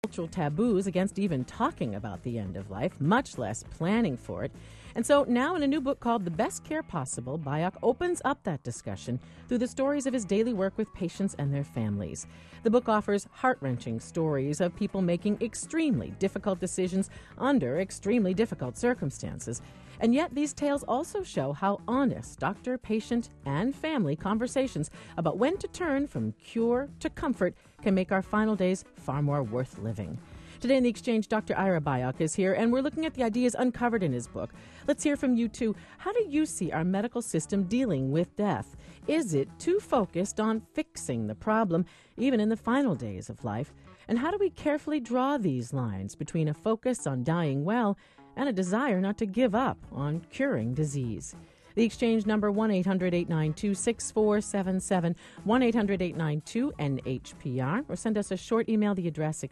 cultural taboos against even talking about the end of life, much less planning for it. And so now in a new book called The Best Care Possible, Bioch opens up that discussion through the stories of his daily work with patients and their families. The book offers heart-wrenching stories of people making extremely difficult decisions under extremely difficult circumstances. And yet these tales also show how honest doctor, patient, and family conversations about when to turn from cure to comfort can make our final days far more worth living. Today in the Exchange, Dr. Ira Bioch is here, and we're looking at the ideas uncovered in his book. Let's hear from you, too. How do you see our medical system dealing with death? Is it too focused on fixing the problem, even in the final days of life? And how do we carefully draw these lines between a focus on dying well and a desire not to give up on curing disease? The Exchange number 1-800-892-6477, 1-800-892-NHPR, or send us a short email, the address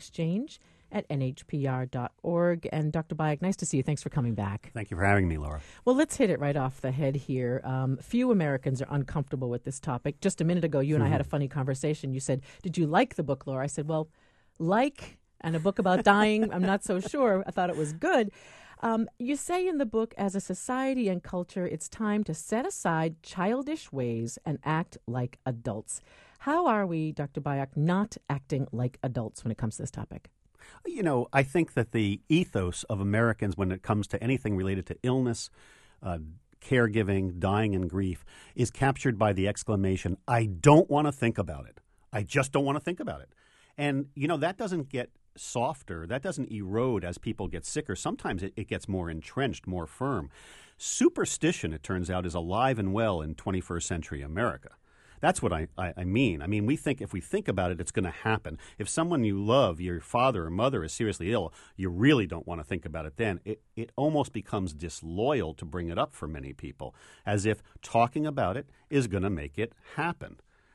exchange@nhpr.org. And Dr. Bioch, nice to see you. Thanks for coming back. Thank you for having me, Laura. Well, let's hit it right off the head here. Few Americans are uncomfortable with this topic. Just a minute ago, you and I had a funny conversation. You said, did you like the book, Laura? I said, well, and a book about dying, I'm not so sure. I thought it was good. You say in the book, as a society and culture, it's time to set aside childish ways and act like adults. How are we, Dr. Bioch, not acting like adults when it comes to this topic? You know, I think that the ethos of Americans when it comes to anything related to illness, caregiving, dying, and grief is captured by the exclamation, I don't want to think about it. I just don't want to think about it. And, you know, that doesn't get softer. That doesn't erode as people get sicker. Sometimes it gets more entrenched, more firm. Superstition, it turns out, is alive and well in 21st century America. That's what I mean. I mean, we think if we think about it, it's going to happen. If someone you love, your father or mother, is seriously ill, you really don't want to think about it then. It almost becomes disloyal to bring it up for many people, as if talking about it is going to make it happen.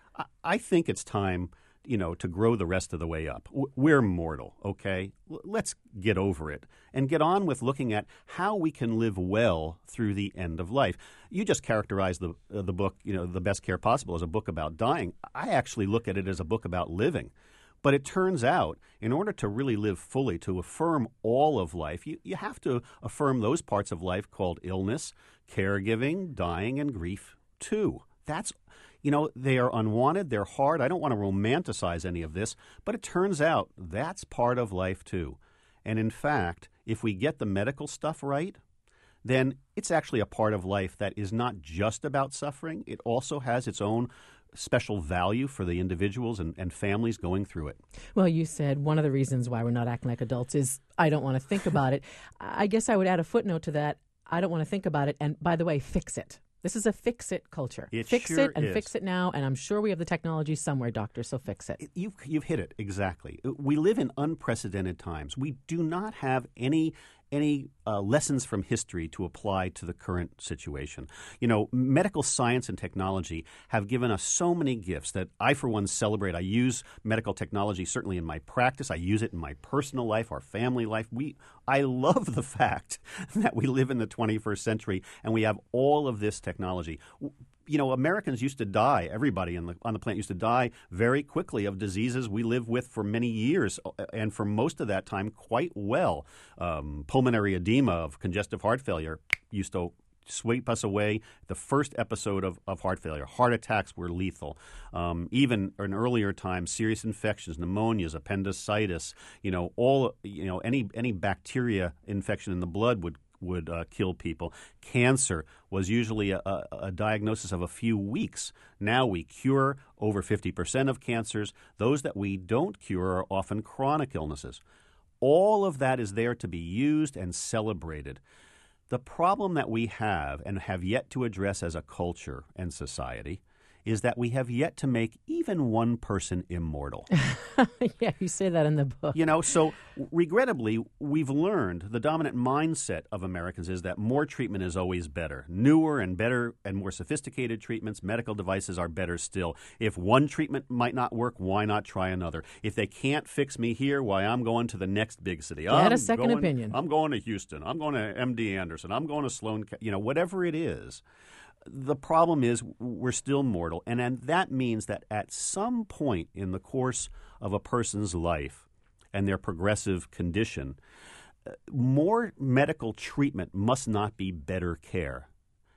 I think it's time, you know, to grow the rest of the way up. We're mortal, okay? Let's get over it and get on with looking at how we can live well through the end of life. You just characterized the book, you know, The Best Care Possible, as a book about dying. I actually look at it as a book about living. But it turns out, in order to really live fully, to affirm all of life, you have to affirm those parts of life called illness, caregiving, dying, and grief, too. You know, they are unwanted, they're hard. I don't want to romanticize any of this, but it turns out that's part of life too. And in fact, if we get the medical stuff right, then it's actually a part of life that is not just about suffering. It also has its own special value for the individuals and families going through it. Well, you said one of the reasons why we're not acting like adults is I don't want to think about it. I guess I would add a footnote to that. I don't want to think about it. And by the way, fix it. This is a fix-it culture. Fix it and fix it now, and I'm sure we have the technology somewhere, doctor, so fix it. You've hit it, exactly. We live in unprecedented times. We do not have any lessons from history to apply to the current situation. You know, medical science and technology have given us so many gifts that I, for one, celebrate. I use medical technology certainly in my practice. I use it in my personal life, our family life. I love the fact that we live in the 21st century and we have all of this technology. You know, Americans used to die, everybody on the planet used to die very quickly of diseases we lived with for many years, and for most of that time quite well. Pulmonary edema of congestive heart failure used to sweep us away. The first episode of heart failure. Heart attacks were lethal. Even in earlier times, serious infections, pneumonias, appendicitis, any bacteria infection in the blood would kill people. Cancer was usually a diagnosis of a few weeks. Now we cure over 50% of cancers. Those that we don't cure are often chronic illnesses. All of that is there to be used and celebrated. The problem that we have and have yet to address as a culture and society is that we have yet to make even one person immortal. Yeah, you say that in the book. You know, so regrettably, we've learned the dominant mindset of Americans is that more treatment is always better. Newer and better and more sophisticated treatments, medical devices are better still. If one treatment might not work, why not try another? If they can't fix me here, why, I'm going to the next big city. Get a second opinion. I'm going to Houston. I'm going to MD Anderson. I'm going to Sloan, whatever it is. The problem is we're still mortal, and that means that at some point in the course of a person's life, and their progressive condition, more medical treatment must not be better care.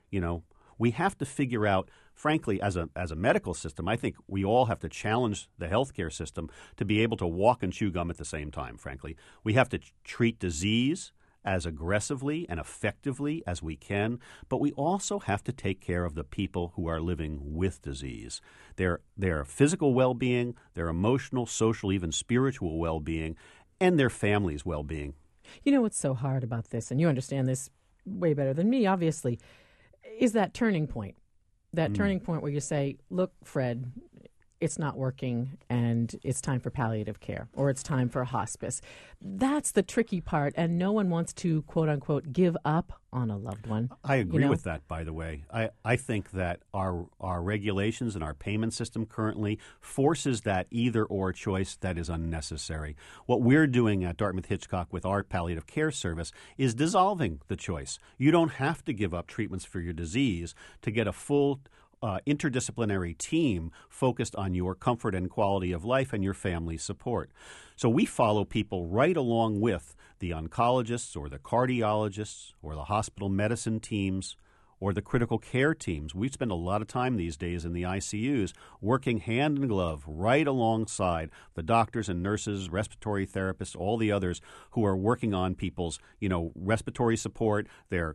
We have to figure out, frankly, as a medical system, I think we all have to challenge the healthcare system to be able to walk and chew gum at the same time, frankly. We have to treat disease as aggressively and effectively as we can, but we also have to take care of the people who are living with disease. Their physical well-being, their emotional, social, even spiritual well-being, and their family's well-being. You know what's so hard about this, and you understand this way better than me, obviously, is that turning point. That turning point where you say, look, Fred, it's not working and it's time for palliative care or it's time for a hospice. That's the tricky part, and no one wants to, quote unquote, give up on a loved one. I agree with that, by the way. I think that our regulations and our payment system currently forces that either-or choice that is unnecessary. What we're doing at Dartmouth-Hitchcock with our palliative care service is dissolving the choice. You don't have to give up treatments for your disease to get a full interdisciplinary team focused on your comfort and quality of life and your family support. So we follow people right along with the oncologists or the cardiologists or the hospital medicine teams or the critical care teams. We spend a lot of time these days in the ICUs working hand in glove right alongside the doctors and nurses, respiratory therapists, all the others who are working on people's, respiratory support, their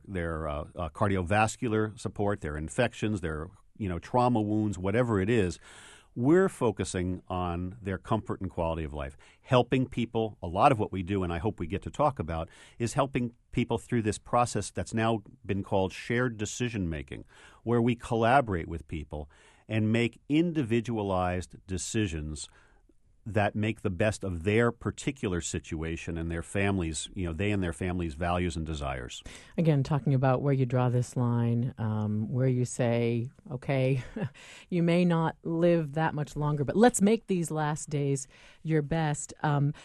cardiovascular support, their infections, their trauma wounds, whatever it is. We're focusing on their comfort and quality of life, helping people. A lot of what we do, and I hope we get to talk about, is helping people through this process that's now been called shared decision-making, where we collaborate with people and make individualized decisions that make the best of their particular situation and their families, they and their families' values and desires. Again, talking about where you draw this line, where you say, okay, you may not live that much longer, but let's make these last days your best.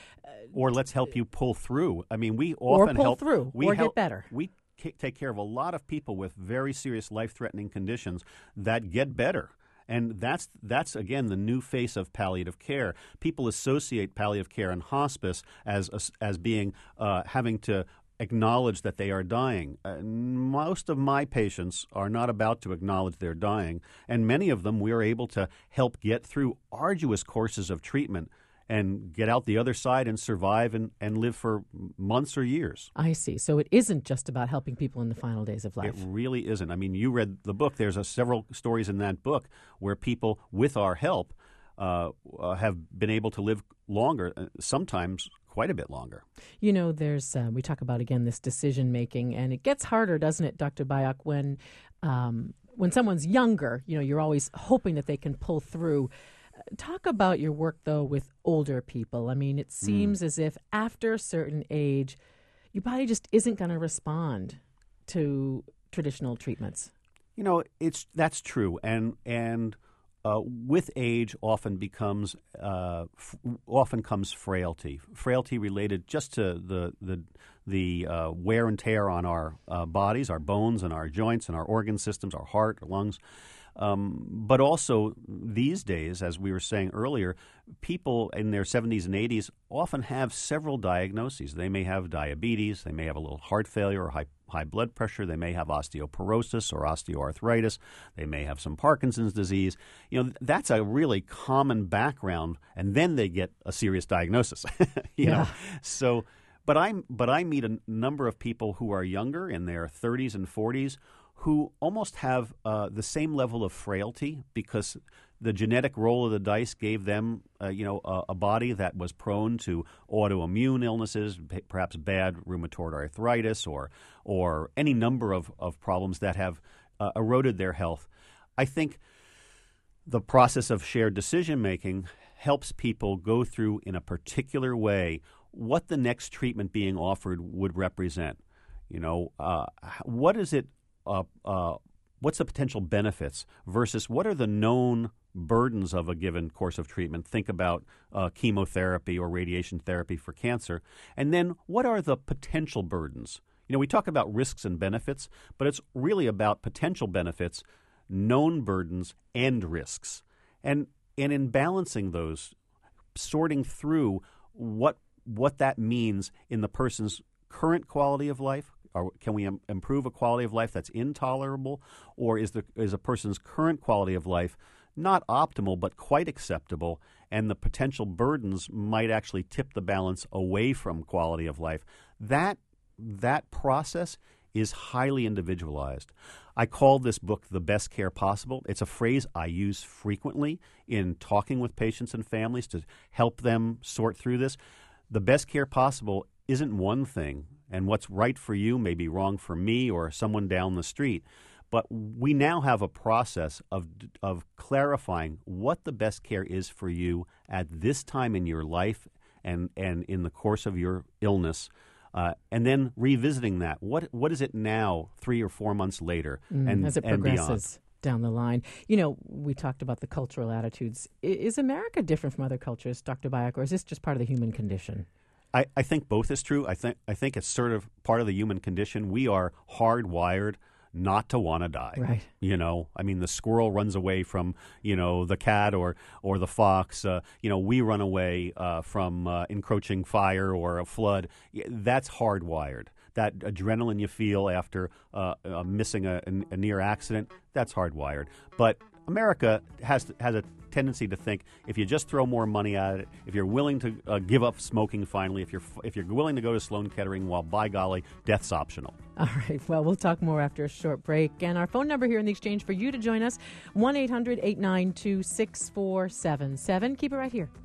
Or let's help you pull through. I mean, we or often pull help through, or get better. We take care of a lot of people with very serious life-threatening conditions that get better. And that's again the new face of palliative care. People associate palliative care and hospice as being having to acknowledge that they are dying. Most of my patients are not about to acknowledge they're dying, and many of them we are able to help get through arduous courses of treatment and get out the other side and survive and live for months or years. I see. So it isn't just about helping people in the final days of life. It really isn't. I mean, you read the book. There's several stories in that book where people, with our help, have been able to live longer, sometimes quite a bit longer. There's we talk about, again, this decision-making, and it gets harder, doesn't it, Dr. Byock, when someone's younger, you're always hoping that they can pull through. Talk about your work, though, with older people. I mean, it seems as if after a certain age, your body just isn't going to respond to traditional treatments. That's true, and with age often comes frailty. Frailty related just to the wear and tear on our bodies, our bones, and our joints, and our organ systems, our heart, our lungs. But also these days, as we were saying earlier, people in their 70s and 80s often have several diagnoses. They may have diabetes, they may have a little heart failure or high blood pressure, they may have osteoporosis or osteoarthritis, they may have some Parkinson's disease. That's a really common background, and then they get a serious diagnosis. you know. So, but I meet a number of people who are younger, in their 30s and 40s, who almost have the same level of frailty because the genetic roll of the dice gave them, a body that was prone to autoimmune illnesses, perhaps bad rheumatoid arthritis, or any number of problems that have eroded their health. I think the process of shared decision-making helps people go through in a particular way what the next treatment being offered would represent. What is it? What's the potential benefits versus what are the known burdens of a given course of treatment? Think about chemotherapy or radiation therapy for cancer. And then what are the potential burdens? We talk about risks and benefits, but it's really about potential benefits, known burdens, and risks. And in balancing those, sorting through what what that means in the person's current quality of life. Or can we improve a quality of life that's intolerable, or is a person's current quality of life not optimal but quite acceptable, and the potential burdens might actually tip the balance away from quality of life? That process is highly individualized. I call this book The Best Care Possible. It's a phrase I use frequently in talking with patients and families to help them sort through this. The best care possible isn't one thing, and what's right for you may be wrong for me or someone down the street. But we now have a process of clarifying what the best care is for you at this time in your life and in the course of your illness. And then revisiting that. What is it now, 3 or 4 months later, and as it and progresses down the line? We talked about the cultural attitudes. Is America different from other cultures, Dr. Byock, or is this just part of the human condition? I think both is true. I think it's sort of part of the human condition. We are hardwired not to want to die. Right. The squirrel runs away from, the cat or the fox. We run away from encroaching fire or a flood. That's hardwired. That adrenaline you feel after missing a near accident, that's hardwired. But America has a tendency to think if you just throw more money at it, if you're willing to give up smoking finally, if you're willing to go to Sloan Kettering, well, by golly, death's optional. All right. Well, we'll talk more after a short break. And our phone number here in the Exchange for you to join us, 1-800-892-6477. Keep it right here.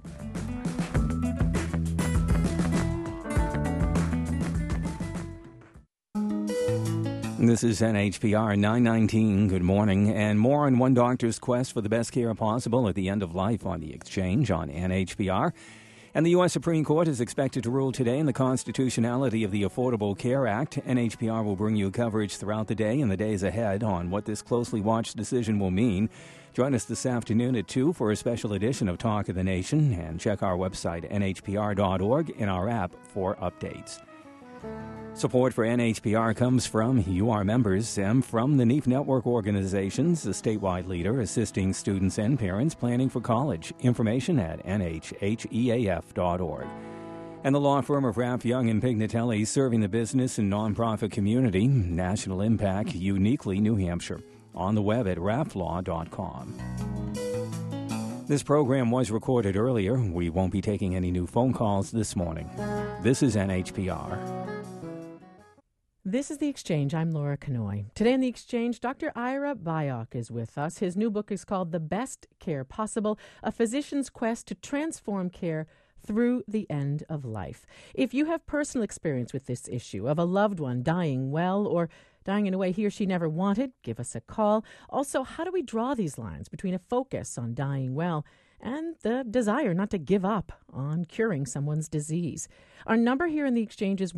This is NHPR 919. Good morning. And more on one doctor's quest for the best care possible at the end of life on the Exchange on NHPR. And the U.S. Supreme Court is expected to rule today in the constitutionality of the Affordable Care Act. NHPR will bring you coverage throughout the day and the days ahead on what this closely watched decision will mean. Join us this afternoon at 2 for a special edition of Talk of the Nation, and check our website, nhpr.org, and our app for updates. Support for NHPR comes from you, our members, and from the NEAF Network Organizations, a statewide leader assisting students and parents planning for college. Information at nhheaf.org. And the law firm of Raff, Young & Pignatelli, serving the business and nonprofit community. National impact, uniquely New Hampshire. On the web at rafflaw.com. This program was recorded earlier. We won't be taking any new phone calls this morning. This is NHPR. This is The Exchange. I'm Laura Kanoy. Today in The Exchange, Dr. Ira Byock is with us. His new book is called The Best Care Possible, A Physician's Quest to Transform Care Through the End of Life. If you have personal experience with this issue of a loved one dying well or dying in a way he or she never wanted, give us a call. Also, how do we draw these lines between a focus on dying well and the desire not to give up on curing someone's disease? Our number here in the Exchange is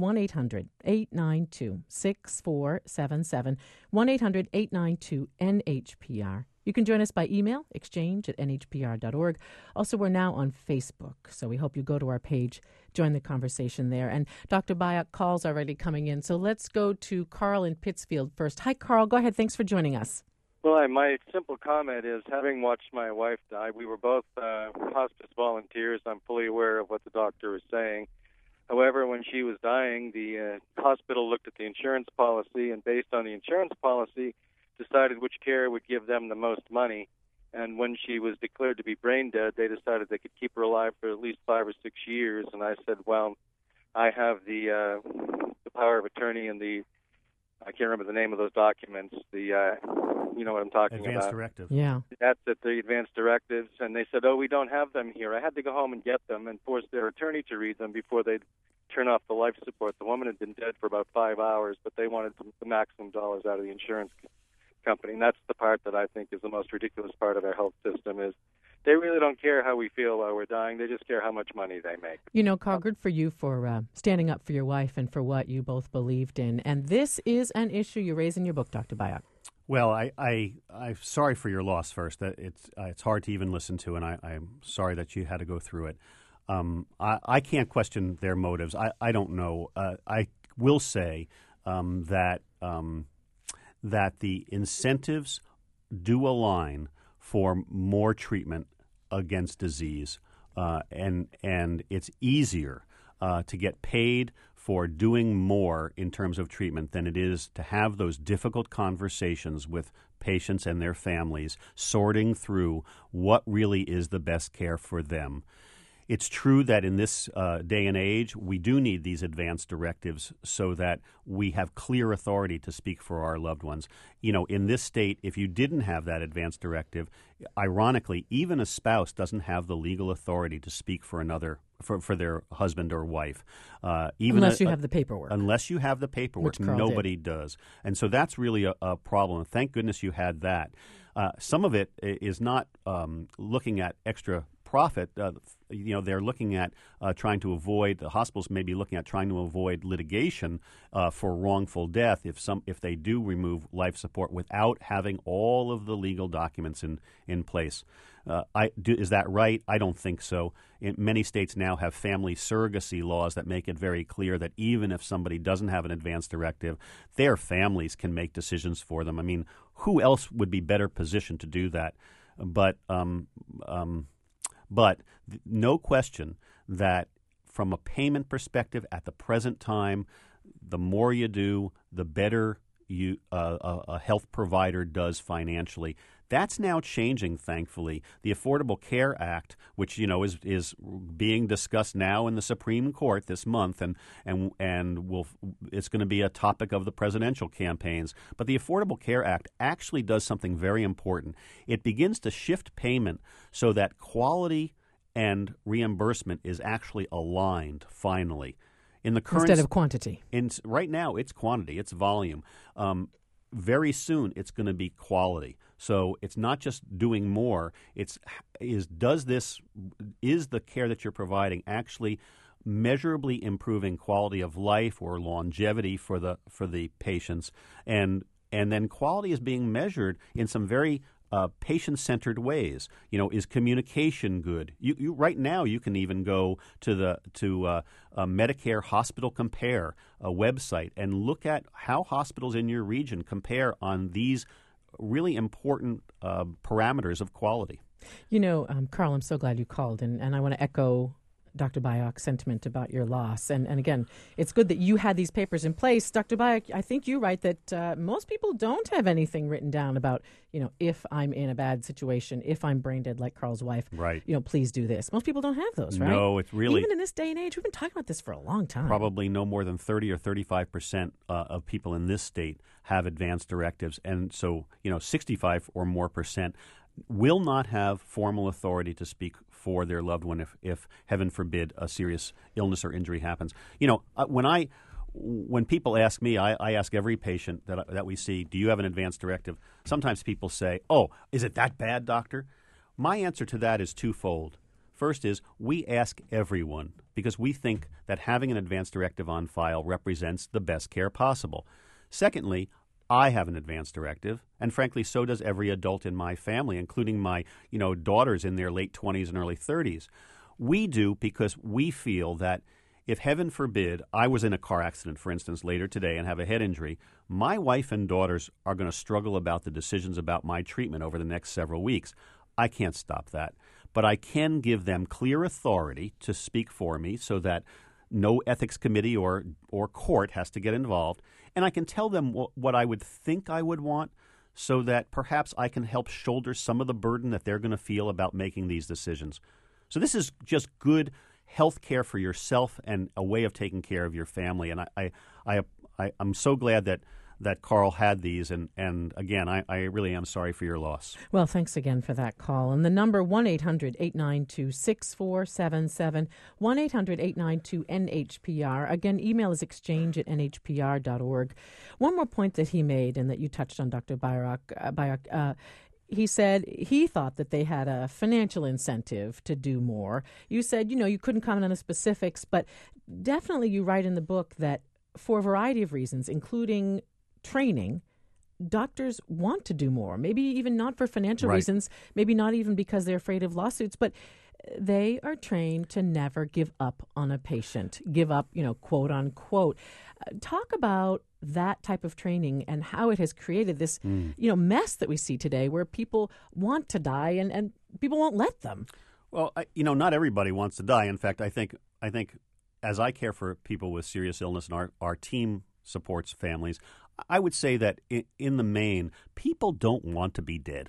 1-800-892-6477, 1-800-892-NHPR. You can join us by email, exchange@nhpr.org. Also, we're now on Facebook, so we hope you go to our page, join the conversation there. And Dr. Byock, calls already coming in, so let's go to Carl in Pittsfield first. Hi, Carl. Go ahead. Thanks for joining us. Well, my simple comment is, having watched my wife die, we were both hospice volunteers. I'm fully aware of what the doctor was saying. However, when she was dying, the hospital looked at the insurance policy, and based on the insurance policy, decided which care would give them the most money. And when she was declared to be brain dead, they decided they could keep her alive for at least 5 or 6 years. And I said, well, I have the power of attorney and I can't remember the name of those documents, you know what I'm talking about. Advanced directive. Yeah. That's it, the advance directives. And they said, oh, we don't have them here. I had to go home and get them and force their attorney to read them before they'd turn off the life support. The woman had been dead for about 5 hours, but they wanted the maximum dollars out of the insurance company. And that's the part that I think is the most ridiculous part of our health system, is they really don't care how we feel while we're dying. They just care how much money they make. You know, Carl, good for you for standing up for your wife and for what you both believed in. And this is an issue you raise in your book, Dr. Byock. Well, I'm sorry for your loss first. It's hard to even listen to, and I'm sorry that you had to go through it. I can't question their motives. I don't know. I will say that the incentives do align for more treatment against disease, and it's easier to get paid for doing more in terms of treatment than it is to have those difficult conversations with patients and their families, sorting through what really is the best care for them. It's true that in this day and age, we do need these advance directives so that we have clear authority to speak for our loved ones. In this state, if you didn't have that advance directive, ironically, even a spouse doesn't have the legal authority to speak for another, for their husband or wife. Unless you have the paperwork. Unless you have the paperwork, nobody does. And so that's really a problem. Thank goodness you had that. Some of it is not looking at extra profit. They're looking at trying to avoid, the hospitals may be looking at trying to avoid litigation for wrongful death if they do remove life support without having all of the legal documents in place. Is that right? I don't think so. Many states now have family surrogacy laws that make it very clear that even if somebody doesn't have an advance directive, their families can make decisions for them. I mean, who else would be better positioned to do that? But no question that from a payment perspective at the present time, the more you do, the better a health provider does financially. That's now changing, thankfully. The Affordable Care Act, which is being discussed now in the Supreme Court this month, and it's going to be a topic of the presidential campaigns. But the Affordable Care Act actually does something very important. It begins to shift payment so that quality and reimbursement is actually aligned finally. In the current, instead of quantity. Right now, it's quantity, it's volume. Very soon, it's going to be quality. So it's not just doing more. Is the care that you're providing actually measurably improving quality of life or longevity for the patients, and then quality is being measured in some very patient-centered ways. Is communication good? You right now you can even go to Medicare Hospital Compare, a website, and look at how hospitals in your region compare on these really important parameters of quality. Carl, I'm so glad you called, and I want to echo Dr. Byock's sentiment about your loss. And again, it's good that you had these papers in place. Dr. Byock, I think you write that most people don't have anything written down about, if I'm in a bad situation, if I'm brain dead like Carl's wife, right. Please do this. Most people don't have those, right? No, it's really... Even in this day and age, we've been talking about this for a long time. Probably no more than 30 or 35% of people in this state have advance directives. And so, 65 or more percent will not have formal authority to speak for their loved one if heaven forbid, a serious illness or injury happens. When people ask me, I ask every patient that we see, do you have an advance directive? Sometimes people say, oh, is it that bad, doctor? My answer to that is twofold. First is we ask everyone because we think that having an advance directive on file represents the best care possible. Secondly, I have an advance directive, and frankly, so does every adult in my family, including my, daughters in their late 20s and early 30s. We do because we feel that if, heaven forbid, I was in a car accident, for instance, later today and have a head injury, my wife and daughters are going to struggle about the decisions about my treatment over the next several weeks. I can't stop that, but I can give them clear authority to speak for me so that no ethics committee or court has to get involved. And I can tell them what I would think I would want so that perhaps I can help shoulder some of the burden that they're going to feel about making these decisions. So this is just good health care for yourself and a way of taking care of your family. And I'm so glad that Carl had these. And again, I really am sorry for your loss. Well, thanks again for that call. And the number 1-800-892-6477, 1-800-892-NHPR. Again, email is exchange@nhpr.org. One more point that he made and that you touched on, Dr. Byock, he said he thought that they had a financial incentive to do more. You said, you couldn't comment on the specifics, but definitely you write in the book that for a variety of reasons, including training, doctors want to do more, maybe even not for financial reasons, maybe not even because they're afraid of lawsuits, but they are trained to never give up on a patient, give up, quote unquote. Talk about that type of training and how it has created this, mess that we see today where people want to die and people won't let them. Well, not everybody wants to die. In fact, I think as I care for people with serious illness and our team supports families, I would say that in the main, people don't want to be dead.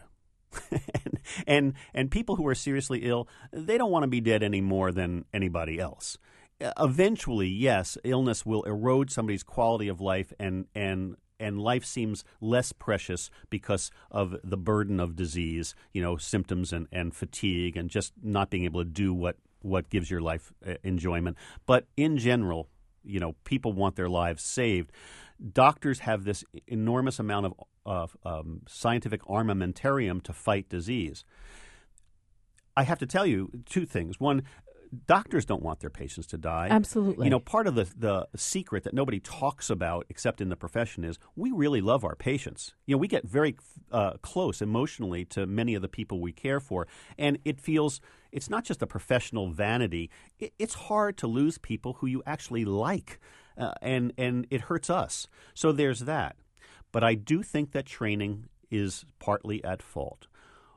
and people who are seriously ill, they don't want to be dead any more than anybody else. Eventually, yes, illness will erode somebody's quality of life, and life seems less precious because of the burden of disease, symptoms and fatigue, and just not being able to do what gives your life enjoyment. But in general, people want their lives saved. Doctors have this enormous amount of scientific armamentarium to fight disease. I have to tell you two things. One, doctors don't want their patients to die. Absolutely. Part of the secret that nobody talks about except in the profession is we really love our patients. We get very close emotionally to many of the people we care for, and it's not just a professional vanity. It's hard to lose people who you actually like, and it hurts us. So there's that. But I do think that training is partly at fault.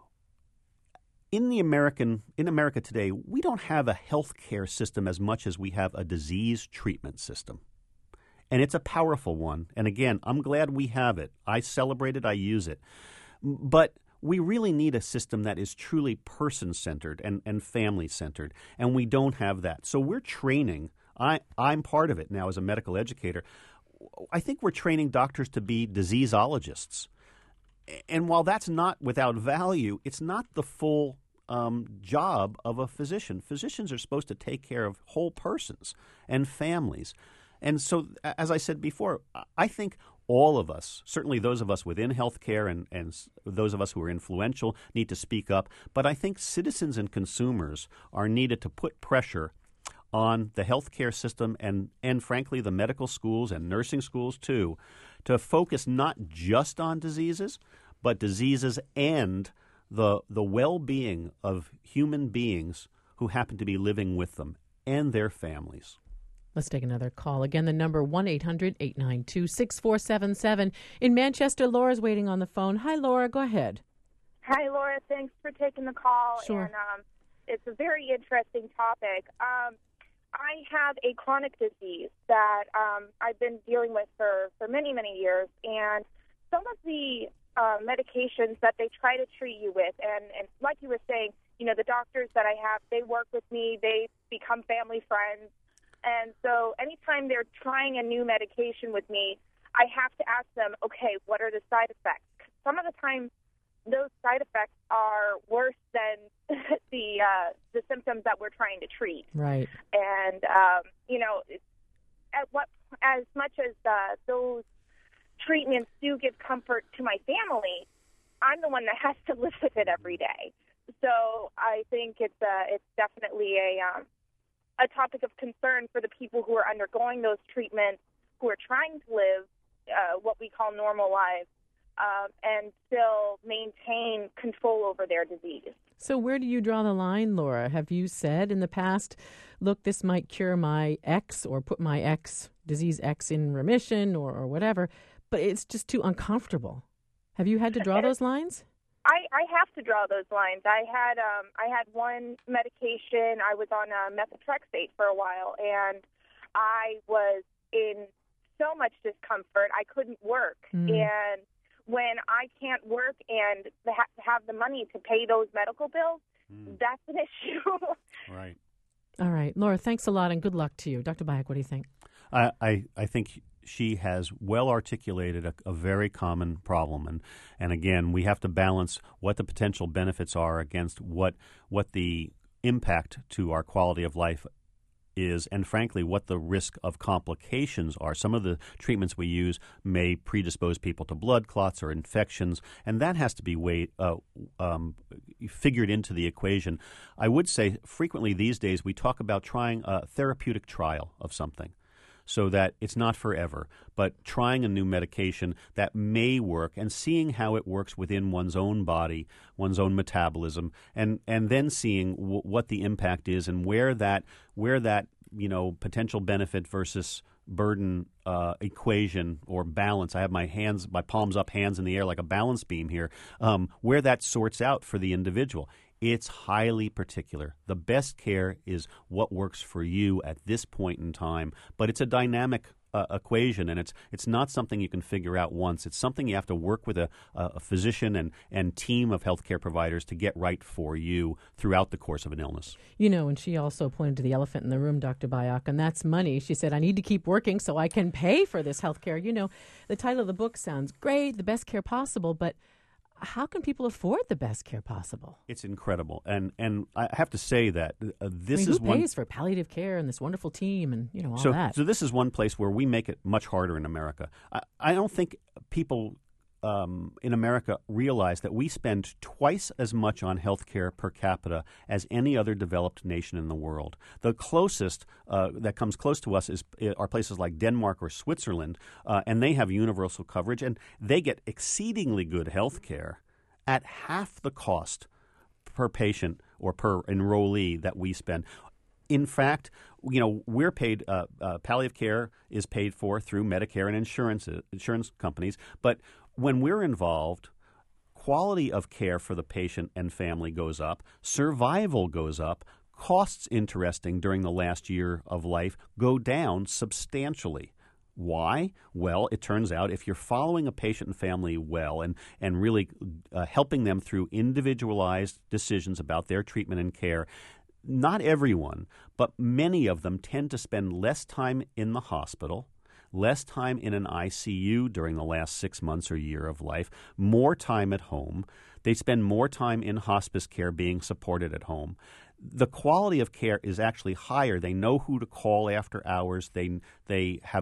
In America today, we don't have a health care system as much as we have a disease treatment system. And it's a powerful one. And again, I'm glad we have it. I celebrate it. I use it. But we really need a system that is truly person-centered and family-centered. And we don't have that. So we're training. I'm part of it now as a medical educator. I think we're training doctors to be diseaseologists. And while that's not without value, it's not the full job of a physician. Physicians are supposed to take care of whole persons and families. And so, as I said before, I think all of us, certainly those of us within healthcare and those of us who are influential, need to speak up. But I think citizens and consumers are needed to put pressure on the healthcare system and frankly, the medical schools and nursing schools, too, to focus not just on diseases, but diseases and the well-being of human beings who happen to be living with them and their families. Let's take another call. Again, the number 1-800-892-6477. In Manchester, Laura's waiting on the phone. Hi, Laura. Go ahead. Hi, Laura. Thanks for taking the call. Sure. And it's a very interesting topic. I have a chronic disease that I've been dealing with for many, many years, and some of the medications that they try to treat you with, and like you were saying, the doctors that I have, they work with me, they become family friends, and so anytime they're trying a new medication with me, I have to ask them, okay, what are the side effects? Some of the time, those side effects are worse than the symptoms that we're trying to treat. Right. And as much as those treatments do give comfort to my family, I'm the one that has to live with it every day. So I think it's definitely a topic of concern for the people who are undergoing those treatments, who are trying to live what we call normal lives, and still maintain control over their disease. So where do you draw the line, Laura? Have you said in the past, look, this might cure my X or put my X, disease X, in remission or whatever, but it's just too uncomfortable? Have you had to draw those lines? I have to draw those lines. I had one medication. I was on methotrexate for a while, and I was in so much discomfort. I couldn't work. And when I can't work and have the money to pay those medical bills, that's an issue. Right. All right. Laura, thanks a lot and good luck to you. Dr. Bayak, what do you think? I think she has well articulated a very common problem. And again, we have to balance what the potential benefits are against what the impact to our quality of life is, and frankly, what the risk of complications are. Some of the treatments we use may predispose people to blood clots or infections, and that has to be figured into the equation. I would say frequently these days we talk about trying a therapeutic trial of something, so that it's not forever, but trying a new medication that may work and seeing how it works within one's own body, one's own metabolism, and then seeing what the impact is and where that potential benefit versus burden equation or balance. I have my palms up, hands in the air like a balance beam here, where that sorts out for the individual. It's highly particular. The best care is what works for you at this point in time, but it's a dynamic equation, and it's not something you can figure out once. It's something you have to work with a physician and team of healthcare providers to get right for you throughout the course of an illness. You know, and she also pointed to the elephant in the room, Dr. Byock, and that's money. She said, I need to keep working so I can pay for this health care. You know, the title of the book sounds great, the best care possible, but how can people afford the best care possible? It's incredible, and I have to say that this who is one. Who pays for palliative care and this wonderful team and all that? So this is one place where we make it much harder in America. I don't think people in America realize that we spend twice as much on health care per capita as any other developed nation in the world. The closest that comes close to us are places like Denmark or Switzerland, and they have universal coverage, and they get exceedingly good health care at half the cost per patient or per enrollee that we spend. In fact, you know, we're paid, palliative care is paid for through Medicare and insurance companies, but when we're involved, quality of care for the patient and family goes up, survival goes up, costs, interesting, during the last year of life go down substantially. Why? Well, it turns out if you're following a patient and family well and really helping them through individualized decisions about their treatment and care, not everyone, but many of them tend to spend less time in the hospital, less time in an ICU during the last 6 months or year of life, more time at home. They spend more time in hospice care being supported at home. The quality of care is actually higher. They know who to call after hours. They have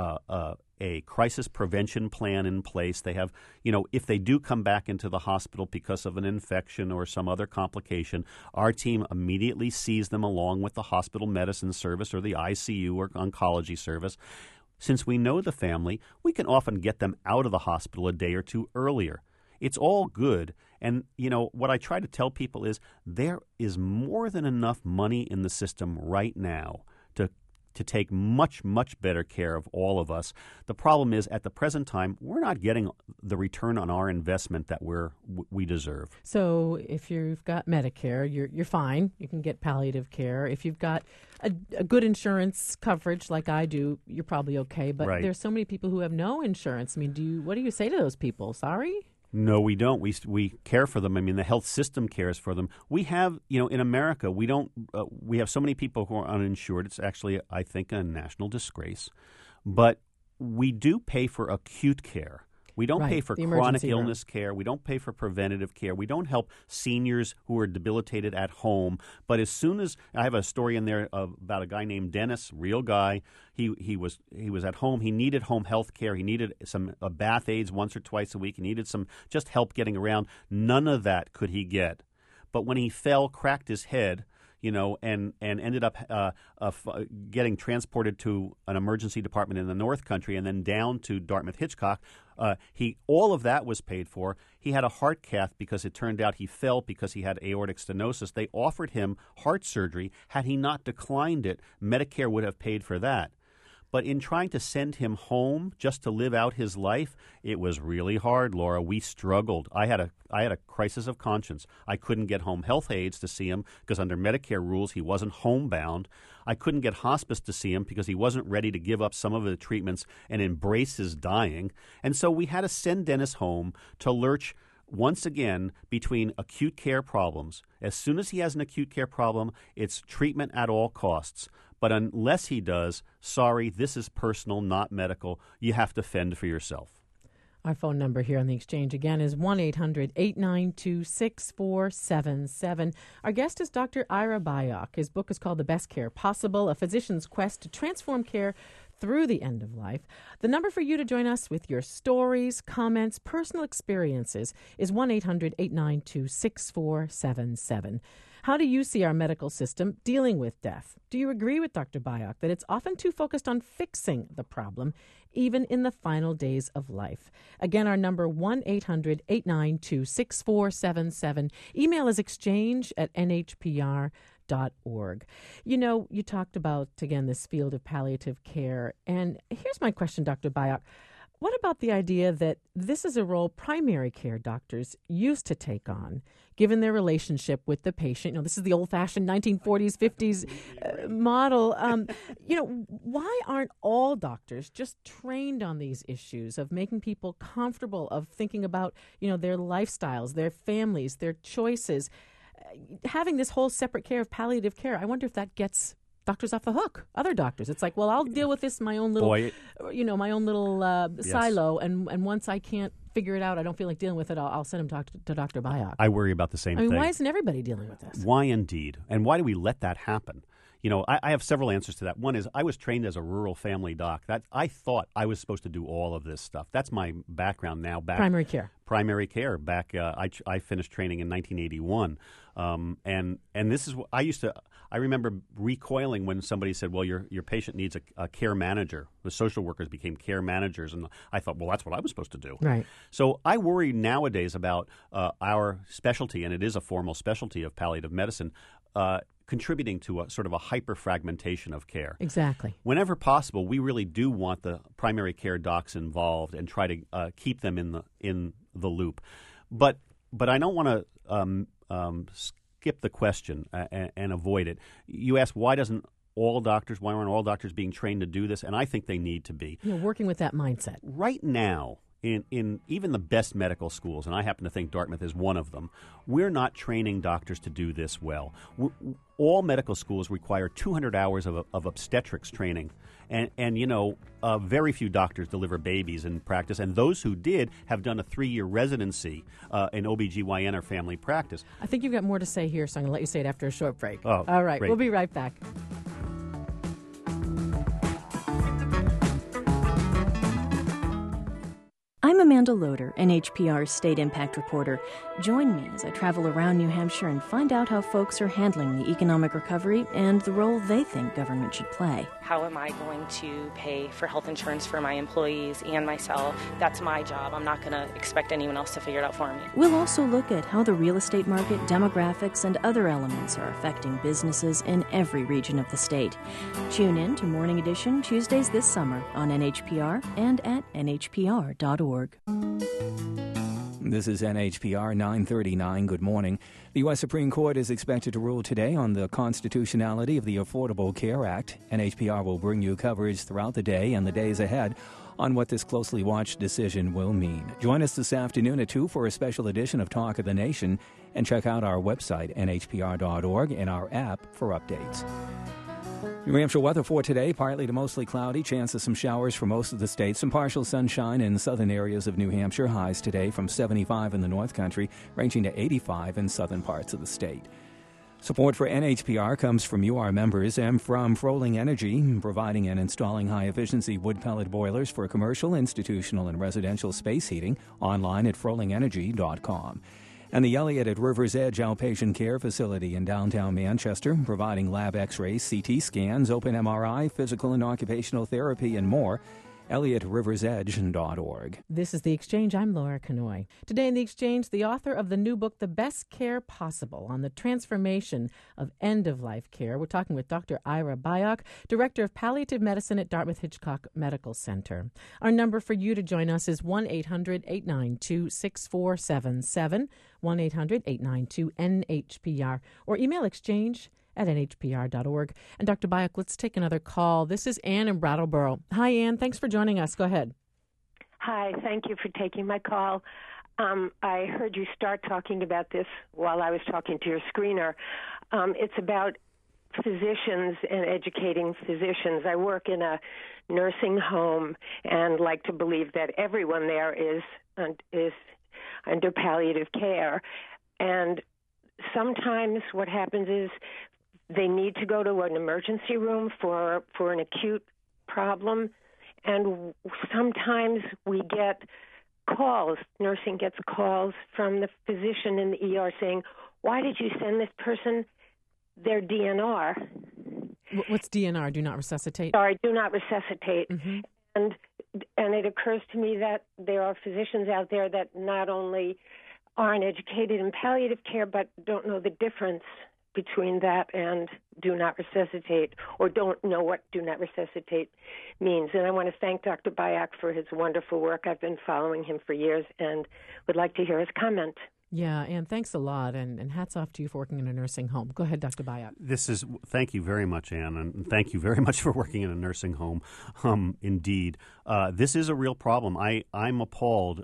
a crisis prevention plan in place. They have, you know, if they do come back into the hospital because of an infection or some other complication, our team immediately sees them along with the hospital medicine service or the ICU or oncology service. Since we know the family, we can often get them out of the hospital a day or two earlier. It's all good. And, you know, what I try to tell people is there is more than enough money in the system right now to take much, much better care of all of us. The problem is, at the present time, we're not getting the return on our investment that we deserve. So if you've got Medicare, you're fine. You can get palliative care. If you've got a good insurance coverage like I do, you're probably okay. But Right. There's so many people who have no insurance. I mean, what do you say to those people? Sorry? No, we don't. We care for them. I mean, the health system cares for them. We have, you know, in America, we don't. We have so many people who are uninsured. It's actually, I think, a national disgrace. But we do pay for acute care. We don't pay for chronic illness care. We don't pay for preventative care. We don't help seniors who are debilitated at home. But as soon as I have a story in there about a guy named Dennis, real guy. He was at home. He needed home health care. He needed some bath aids once or twice a week. He needed some just help getting around. None of that could he get. But when he fell, cracked his head, you know, and ended up getting transported to an emergency department in the North Country and then down to Dartmouth-Hitchcock. All of that was paid for. He had a heart cath because it turned out he fell because he had aortic stenosis. They offered him heart surgery. Had he not declined it, Medicare would have paid for that. But in trying to send him home just to live out his life, it was really hard, Laura. We struggled. I had a crisis of conscience. I couldn't get home health aides to see him because under Medicare rules he wasn't homebound. I couldn't get hospice to see him because he wasn't ready to give up some of the treatments and embrace his dying. And so we had to send Dennis home to lurch once again between acute care problems. As soon as he has an acute care problem, it's treatment at all costs. But unless he does, sorry, this is personal, not medical. You have to fend for yourself. Our phone number here on the Exchange again is 1-800-892-6477. Our guest is Dr. Ira Byock. His book is called The Best Care Possible, A Physician's Quest to Transform Care Through the End of Life. The number for you to join us with your stories, comments, personal experiences is 1-800-892-6477. How do you see our medical system dealing with death? Do you agree with Dr. Byock that it's often too focused on fixing the problem, even in the final days of life? Again, our number 1-800-892-6477. Email is exchange@nhpr.org. You know, you talked about, again, this field of palliative care. And here's my question, Dr. Byock. What about the idea that this is a role primary care doctors used to take on, given their relationship with the patient? This is the old-fashioned 1940s, 50s model. Why aren't all doctors just trained on these issues of making people comfortable, of thinking about, their lifestyles, their families, their choices? Having this whole separate care of palliative care, I wonder if that gets doctors off the hook. Other doctors, it's like, well, I'll deal with this in my own little, silo, and once I can't figure it out, I don't feel like dealing with it, I'll send him to Dr. Byock. I worry about the same thing. Why isn't everybody dealing with this? Why indeed? And why do we let that happen? I have several answers to that. One is I was trained as a rural family doc. That I thought I was supposed to do all of this stuff. That's my background now. Primary care. I finished training in 1981, and this is what I used to. I remember recoiling when somebody said, "Well, your patient needs a care manager." The social workers became care managers, and I thought, "Well, that's what I was supposed to do." Right. So I worry nowadays about our specialty, and it is a formal specialty of palliative medicine. Contributing to a sort of a hyper-fragmentation of care. Exactly. Whenever possible, we really do want the primary care docs involved and try to keep them in the loop. But I don't want to skip the question and avoid it. You asked why aren't all doctors being trained to do this? And I think they need to be. Working with that mindset. Right now, in even the best medical schools, and I happen to think Dartmouth is one of them, we're not training doctors to do this well. All medical schools require 200 hours of obstetrics training, and very few doctors deliver babies in practice, and those who did have done a 3-year residency in OBGYN or family practice. I think you've got more to say here, so I'm going to let you say it after a short break. Oh, all right, great. We'll be right back. I'm Amanda Loader, NHPR's State Impact Reporter. Join me as I travel around New Hampshire and find out how folks are handling the economic recovery and the role they think government should play. How am I going to pay for health insurance for my employees and myself? That's my job. I'm not going to expect anyone else to figure it out for me. We'll also look at how the real estate market, demographics, and other elements are affecting businesses in every region of the state. Tune in to Morning Edition Tuesdays this summer on NHPR and at nhpr.org. This is NHPR 939. Good morning. The U.S. Supreme Court is expected to rule today on the constitutionality of the Affordable Care Act. NHPR will bring you coverage throughout the day and the days ahead on what this closely watched decision will mean. Join us this afternoon at 2 for a special edition of Talk of the Nation, and check out our website, nhpr.org, and our app for updates. New Hampshire weather for today, partly to mostly cloudy, chance of some showers for most of the state, some partial sunshine in southern areas of New Hampshire, highs today from 75 in the North Country, ranging to 85 in southern parts of the state. Support for NHPR comes from you, our members, and from Froling Energy, providing and installing high-efficiency wood pellet boilers for commercial, institutional, and residential space heating, online at frolingenergy.com. And the Elliott at River's Edge Outpatient Care Facility in downtown Manchester, providing lab x-rays, CT scans, open MRI, physical and occupational therapy, and more. ElliottRiversEdge.org. This is The Exchange. I'm Laura Kanoy. Today in The Exchange, the author of the new book, The Best Care Possible, on the transformation of end-of-life care. We're talking with Dr. Ira Byock, Director of Palliative Medicine at Dartmouth-Hitchcock Medical Center. Our number for you to join us is 1-800-892-6477, 1-800-892-NHPR, or email exchange@nhpr.org. And Dr. Byock, let's take another call. This is Ann in Brattleboro. Hi, Ann. Thanks for joining us. Go ahead. Hi. Thank you for taking my call. I heard you start talking about this while I was talking to your screener. It's about physicians and educating physicians. I work in a nursing home and like to believe that everyone there is under palliative care. And sometimes what happens is they need to go to an emergency room for an acute problem, and sometimes we get calls, nursing gets calls from the physician in the ER saying, why did you send this person their DNR? What's DNR, do not resuscitate? Sorry, do not resuscitate. Mm-hmm. And it occurs to me that there are physicians out there that not only aren't educated in palliative care, but don't know the difference between DNR and resuscitation. And I think that between that and do not resuscitate, or don't know what do not resuscitate means. And I want to thank Dr. Byock for his wonderful work. I've been following him for years and would like to hear his comment. Yeah, and thanks a lot, and hats off to you for working in a nursing home. Go ahead, Dr. Byock. Thank you very much, Ann, and thank you very much for working in a nursing home. Indeed, this is a real problem. I'm appalled.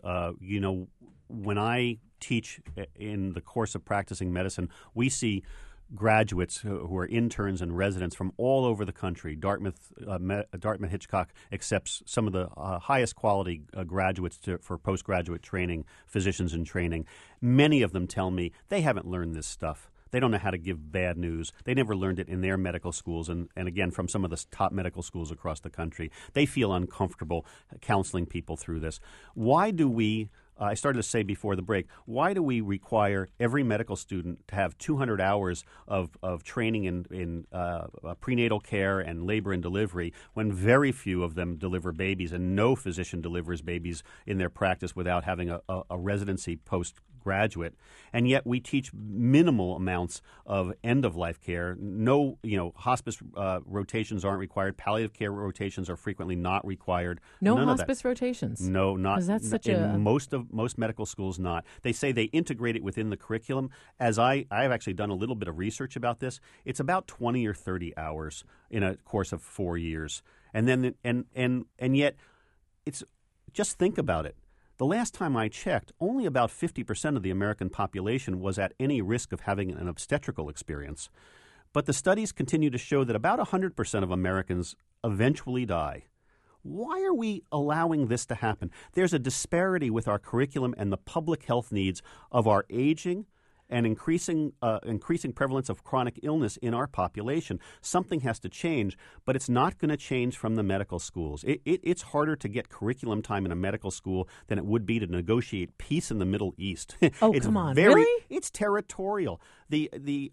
When I teach in the course of practicing medicine, we see graduates who are interns and residents from all over the country. Dartmouth Hitchcock accepts some of the highest quality graduates for postgraduate training, physicians in training. Many of them tell me they haven't learned this stuff. They don't know how to give bad news. They never learned it in their medical schools, and again, from some of the top medical schools across the country. They feel uncomfortable counseling people through this. Why do we I started to say before the break, why do we require every medical student to have 200 hours of training in prenatal care and labor and delivery when very few of them deliver babies, and no physician delivers babies in their practice without having a residency postgraduate? And yet we teach minimal amounts of end-of-life care. No, hospice rotations aren't required. Palliative care rotations are frequently not required. No None hospice rotations? No, not. Is that such in most medical schools, not. They say they integrate it within the curriculum. As I've actually done a little bit of research about this, it's about 20 or 30 hours in a course of 4 years. And then and yet it's just think about it. The last time I checked, only about 50% of the American population was at any risk of having an obstetrical experience. But the studies continue to show that about 100% of Americans eventually die. Why are we allowing this to happen? There's a disparity with our curriculum and the public health needs of our aging and increasing prevalence of chronic illness in our population. Something has to change, but it's not going to change from the medical schools. It's harder to get curriculum time in a medical school than it would be to negotiate peace in the Middle East. Oh, come on. Really? It's territorial. The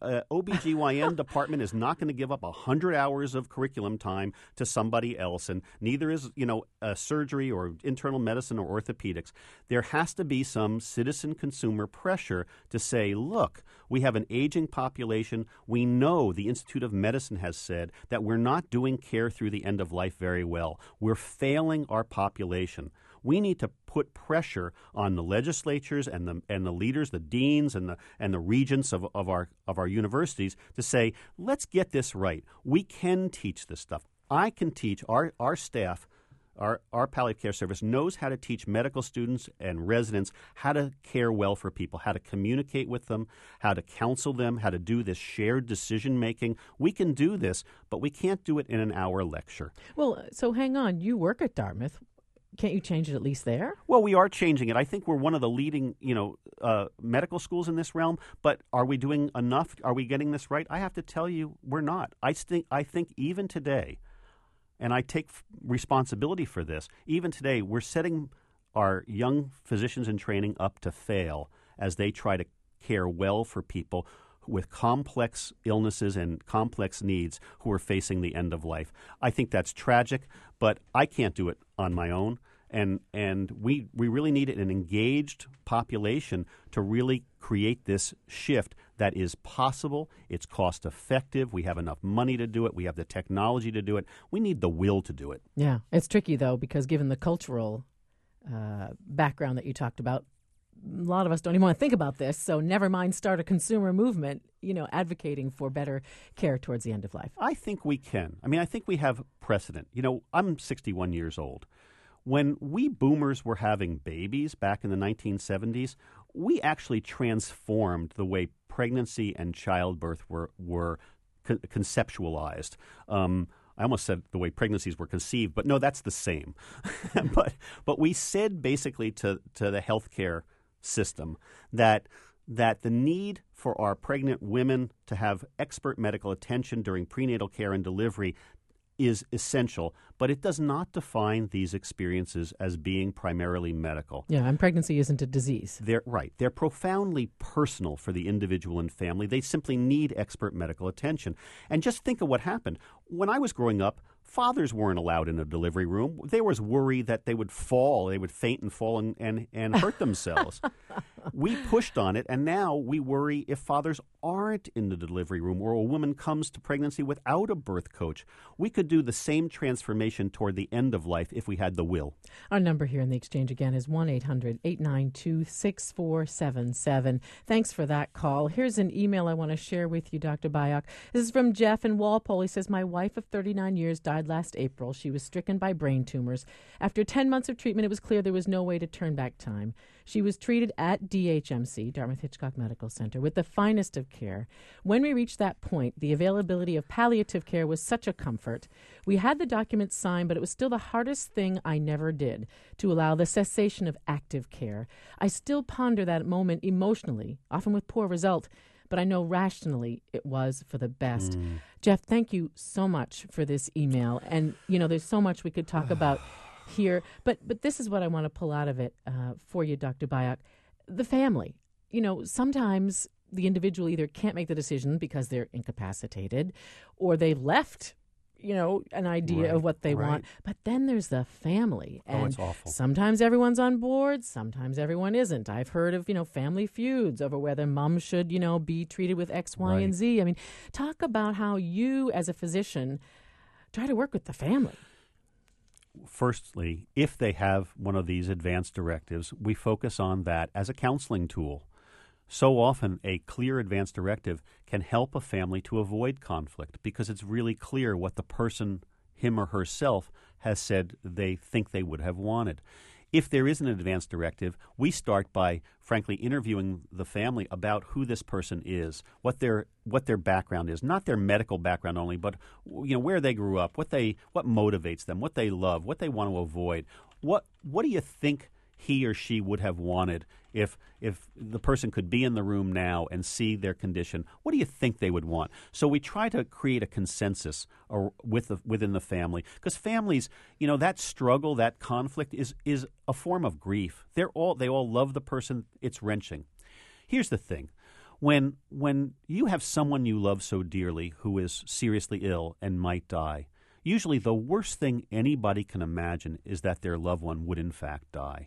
OBGYN department is not going to give up 100 hours of curriculum time to somebody else, and neither is, surgery or internal medicine or orthopedics. There has to be some citizen consumer pressure to say, look, we have an aging population. We know the Institute of Medicine has said that we're not doing care through the end of life very well. We're failing our population. We need to put pressure on the legislatures and the leaders, the deans and the regents of our universities to say, let's get this right. We can teach this stuff. I can teach our staff. Our palliative care service knows how to teach medical students and residents how to care well for people, how to communicate with them, how to counsel them, how to do this shared decision-making. We can do this, but we can't do it in an hour lecture. Well, so hang on. You work at Dartmouth. Can't you change it at least there? Well, we are changing it. I think we're one of the leading, medical schools in this realm. But are we doing enough? Are we getting this right? I have to tell you, we're not. I think even today, and I take responsibility for this, even today, we're setting our young physicians in training up to fail as they try to care well for people with complex illnesses and complex needs who are facing the end of life. I think that's tragic, but I can't do it on my own. And we really need an engaged population to really create this shift that is possible. It's cost effective. We have enough money to do it. We have the technology to do it. We need the will to do it. Yeah, it's tricky, though, because given the cultural background that you talked about, a lot of us don't even want to think about this, so never mind start a consumer movement, advocating for better care towards the end of life. I think we can. I think we have precedent. I'm 61 years old. When we boomers were having babies back in the 1970s, we actually transformed the way pregnancy and childbirth were conceptualized. I almost said the way pregnancies were conceived, but no, that's the same. but we said basically to the healthcare system that the need for our pregnant women to have expert medical attention during prenatal care and delivery is essential, but it does not define these experiences as being primarily medical. Yeah, and pregnancy isn't a disease. They're profoundly personal for the individual and family. They simply need expert medical attention. And just think of what happened. When I was growing up, fathers weren't allowed in a delivery room. There was worry that they would fall, they would faint and fall and hurt themselves. We pushed on it, and now we worry if fathers aren't in the delivery room or a woman comes to pregnancy without a birth coach. We could do the same transformation toward the end of life if we had the will. Our number here in the exchange again is 1-800-892-6477. Thanks for that call. Here's an email I want to share with you, Dr. Byock. This is from Jeff in Walpole. He says, my wife of 39 years died last April. She was stricken by brain tumors. After 10 months of treatment, it was clear there was no way to turn back time. She was treated at DHMC, Dartmouth-Hitchcock Medical Center, with the finest of care. When we reached that point, the availability of palliative care was such a comfort. We had the documents signed, but it was still the hardest thing I never did, to allow the cessation of active care. I still ponder that moment emotionally, often with poor result, but I know rationally it was for the best. Jeff, thank you so much for this email. And, there's so much we could talk about here, but this is what I want to pull out of it for you, Dr. Byock. The family. Sometimes the individual either can't make the decision because they're incapacitated, or they've left, an idea of what they want. But then there's the family. And it's awful. Sometimes everyone's on board, sometimes everyone isn't. I've heard of, family feuds over whether mom should, be treated with X, Y, and Z. I mean, talk about how you as a physician try to work with the family. Firstly, if they have one of these advanced directives, we focus on that as a counseling tool. So often, a clear advance directive can help a family to avoid conflict because it's really clear what the person, him or herself, has said they think they would have wanted. If there is an advance directive, we start by, frankly, interviewing the family about who this person is, what their background is, not their medical background only, but where they grew up, what motivates them, what they love, what they want to avoid. What do you think he or she would have wanted if the person could be in the room now and see their condition? What do you think they would want? So we try to create a consensus within the family, because families, that struggle, that conflict is a form of grief. They all love the person. It's wrenching. Here's the thing. When you have someone you love so dearly who is seriously ill and might die, usually the worst thing anybody can imagine is that their loved one would in fact die.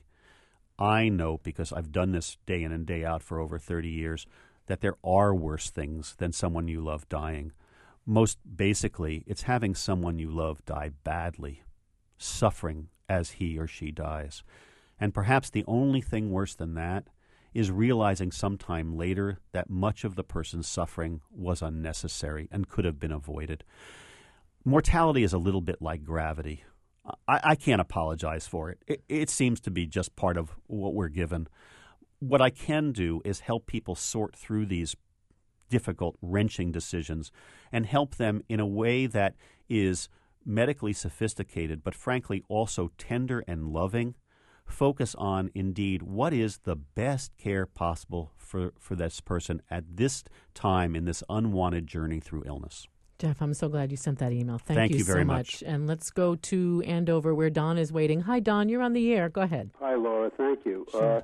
I know, because I've done this day in and day out for over 30 years, that there are worse things than someone you love dying. Most basically, it's having someone you love die badly, suffering as he or she dies. And perhaps the only thing worse than that is realizing sometime later that much of the person's suffering was unnecessary and could have been avoided. Mortality is a little bit like gravity. I can't apologize for it. It seems to be just part of what we're given. What I can do is help people sort through these difficult, wrenching decisions and help them in a way that is medically sophisticated, but frankly also tender and loving. Focus on, indeed, what is the best care possible for this person at this time in this unwanted journey through illness. Jeff, I'm so glad you sent that email. Thank you very so much. And let's go to Andover, where Don is waiting. Hi, Don. You're on the air. Go ahead. Hi, Laura. Thank you. Sure.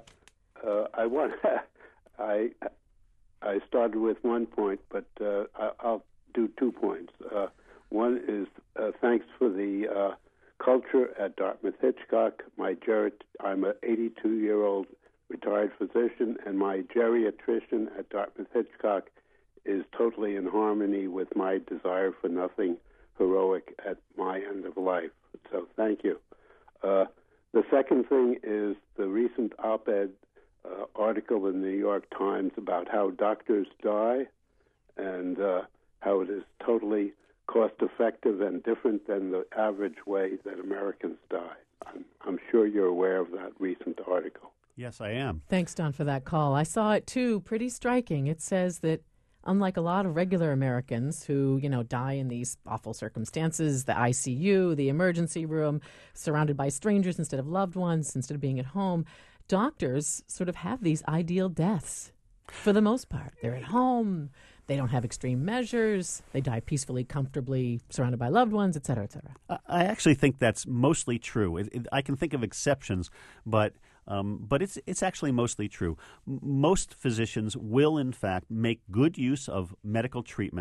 I started with one point, but I'll do 2 points. One is thanks for the culture at Dartmouth-Hitchcock. I'm an 82-year-old retired physician, and my geriatrician at Dartmouth-Hitchcock is totally in harmony with my desire for nothing heroic at my end of life. So thank you. The second thing is the recent op-ed article in the New York Times about how doctors die and how it is totally cost-effective and different than the average way that Americans die. I'm sure you're aware of that recent article. Yes, I am. Thanks, Don, for that call. I saw it, too. Pretty striking. It says that unlike a lot of regular Americans who, die in these awful circumstances, the ICU, the emergency room, surrounded by strangers instead of loved ones, instead of being at home, doctors sort of have these ideal deaths for the most part. They're at home. They don't have extreme measures. They die peacefully, comfortably, surrounded by loved ones, et cetera, et cetera. I actually think that's mostly true. I can think of exceptions, but it's actually mostly true. Most physicians will, in fact, make good use of medical treatments,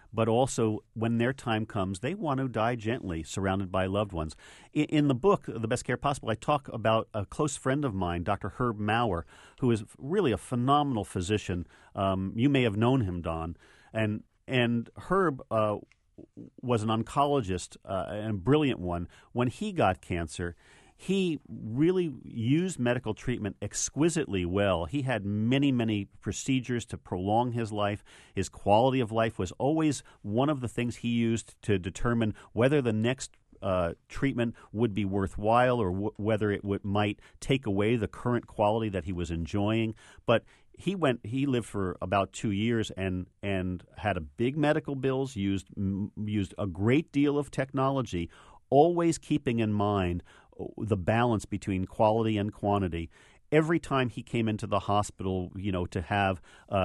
but also when their time comes, they want to die gently, surrounded by loved ones. In the book, The Best Care Possible, I talk about a close friend of mine, Dr. Herb Maurer, who is really a phenomenal physician. You may have known him, Don. And Herb was an oncologist and a brilliant one. When he got cancer, he really used medical treatment exquisitely well. He had many, many procedures to prolong his life. His quality of life was always one of the things he used to determine whether the next treatment would be worthwhile or whether it might take away the current quality that he was enjoying. But he lived for about 2 years and had a big medical bills, used a great deal of technology, always keeping in mind the balance between quality and quantity. Every time he came into the hospital, to have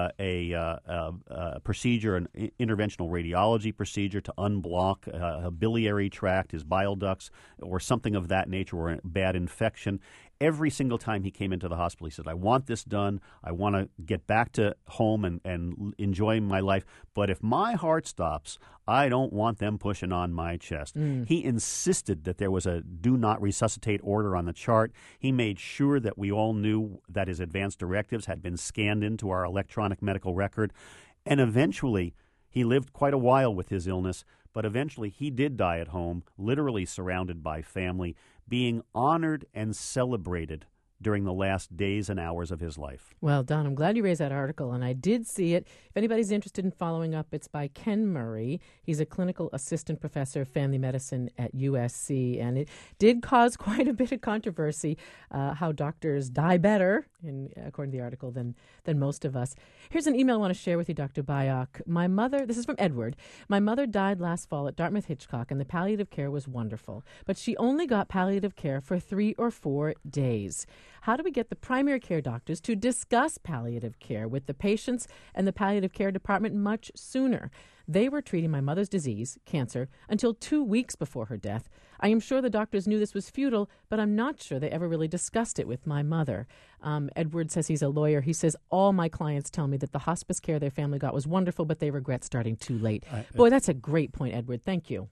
a procedure, an interventional radiology procedure to unblock a biliary tract, his bile ducts, or something of that nature, or a bad infection, every single time he came into the hospital, he said, I want this done. I want to get back to home and enjoy my life. But if my heart stops, I don't want them pushing on my chest. He insisted that there was a do not resuscitate order on the chart. He made sure that we all knew that his advance directives had been scanned into our electronic medical record. And eventually, he lived quite a while with his illness, but eventually he did die at home, literally surrounded by family, being honored and celebrated during the last days and hours of his life. Well, Don, I'm glad you raised that article, and I did see it. If anybody's interested in following up, it's by Ken Murray. He's a clinical assistant professor of family medicine at USC, and it did cause quite a bit of controversy, how doctors die better, according to the article, than most of us. Here's an email I want to share with you, Dr. Byock. My mother, this is from Edward, my mother died last fall at Dartmouth-Hitchcock, and the palliative care was wonderful, but she only got palliative care for 3 or 4 days. How do we get the primary care doctors to discuss palliative care with the patients and the palliative care department much sooner? They were treating my mother's disease, cancer, until 2 weeks before her death. I am sure the doctors knew this was futile, but I'm not sure they ever really discussed it with my mother. Edward says he's a lawyer. He says, all my clients tell me that the hospice care their family got was wonderful, but they regret starting too late. Boy, that's a great point, Edward. Thank you.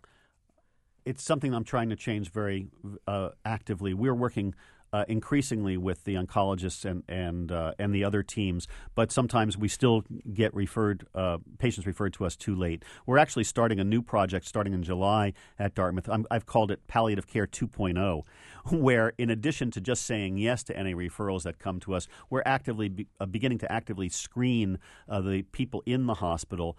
It's something I'm trying to change very actively. We're working increasingly with the oncologists and the other teams, but sometimes we still get patients referred to us too late. We're actually starting a new project starting in July at Dartmouth. I've called it Palliative Care 2.0, where in addition to just saying yes to any referrals that come to us, we're actively beginning to actively screen the people in the hospital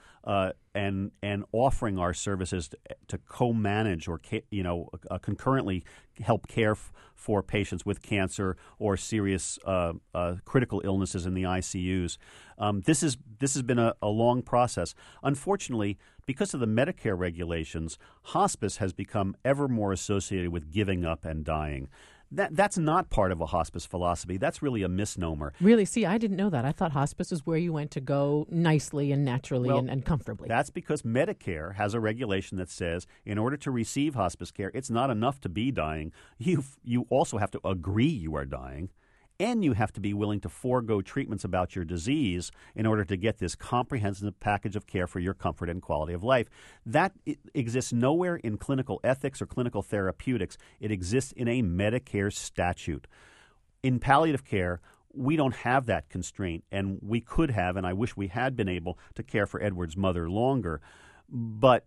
and offering our services to co-manage or concurrently help care for patients with cancer or serious critical illnesses in the ICUs. This has been a long process. Unfortunately, because of the Medicare regulations, hospice has become ever more associated with giving up and dying. That's not part of a hospice philosophy. That's really a misnomer. Really? See, I didn't know that. I thought hospice was where you went to go nicely and naturally and comfortably. That's because Medicare has a regulation that says in order to receive hospice care, it's not enough to be dying. You also have to agree you are dying, and you have to be willing to forego treatments about your disease in order to get this comprehensive package of care for your comfort and quality of life. That exists nowhere in clinical ethics or clinical therapeutics. It exists in a Medicare statute. In palliative care, we don't have that constraint, and we could have, and I wish we had been able to care for Edward's mother longer. But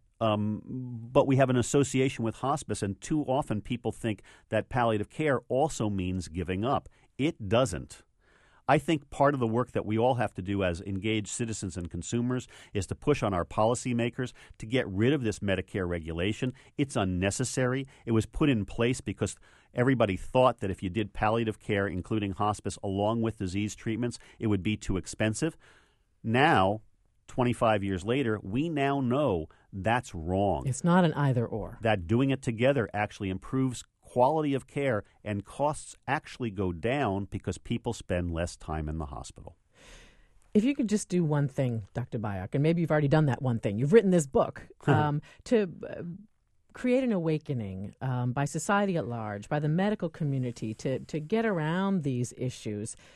we have an association with hospice, and too often people think that palliative care also means giving up. It doesn't. I think part of the work that we all have to do as engaged citizens and consumers is to push on our policymakers to get rid of this Medicare regulation. It's unnecessary. It was put in place because everybody thought that if you did palliative care, including hospice, along with disease treatments, it would be too expensive. Now, 25 years later, we now know that's wrong. It's not an either or. That doing it together actually improves quality of care, and costs actually go down because people spend less time in the hospital. If you could just do one thing, Dr. Byock, and maybe you've already done that one thing. You've written this book to create an awakening by society at large, by the medical community, to get around these issues.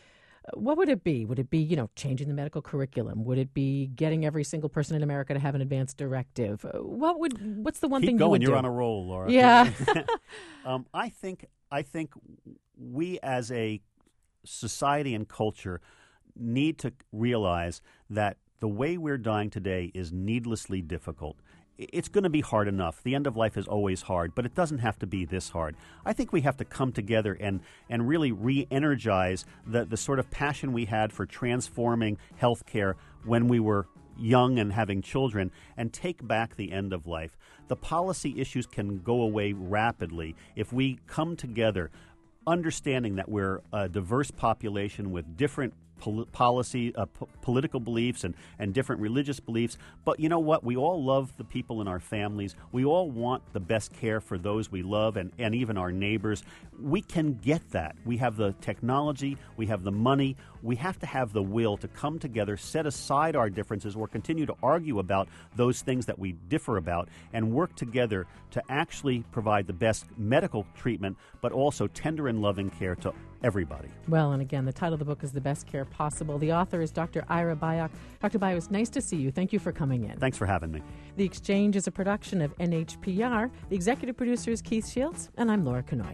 What would it be? Would it be, changing the medical curriculum? Would it be getting every single person in America to have an advance directive? What's the one thing you would do? You're on a roll, Laura. Yeah. I think we as a society and culture need to realize that the way we're dying today is needlessly difficult. It's going to be hard enough. The end of life is always hard, but it doesn't have to be this hard. I think we have to come together and really re-energize the sort of passion we had for transforming healthcare when we were young and having children, and take back the end of life. The policy issues can go away rapidly if we come together, understanding that we're a diverse population with different political beliefs and different religious beliefs. But you know what? We all love the people in our families. We all want the best care for those we love and even our neighbors. We can get that. We have the technology. We have the money. We have to have the will to come together, set aside our differences, or continue to argue about those things that we differ about, and work together to actually provide the best medical treatment, but also tender and loving care to everybody. Well, and again, the title of the book is The Best Care Possible. The author is Dr. Ira Byock. Dr. Byock, it's nice to see you. Thank you for coming in. Thanks for having me. The Exchange is a production of NHPR. The executive producer is Keith Shields, and I'm Laura Kanoy.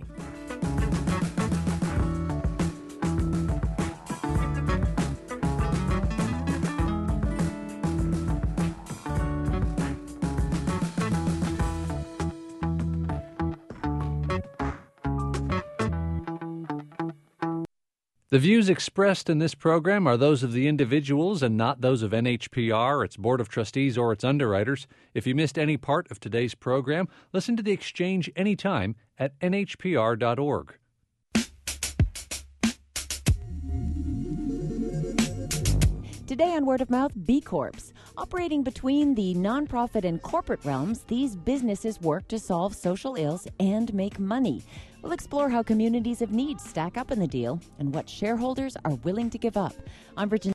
The views expressed in this program are those of the individuals and not those of NHPR, its Board of Trustees, or its underwriters. If you missed any part of today's program, listen to The Exchange anytime at nhpr.org. Today on Word of Mouth, B Corps. Operating between the nonprofit and corporate realms, these businesses work to solve social ills and make money. We'll explore how communities of need stack up in the deal and what shareholders are willing to give up. I'm Virginia.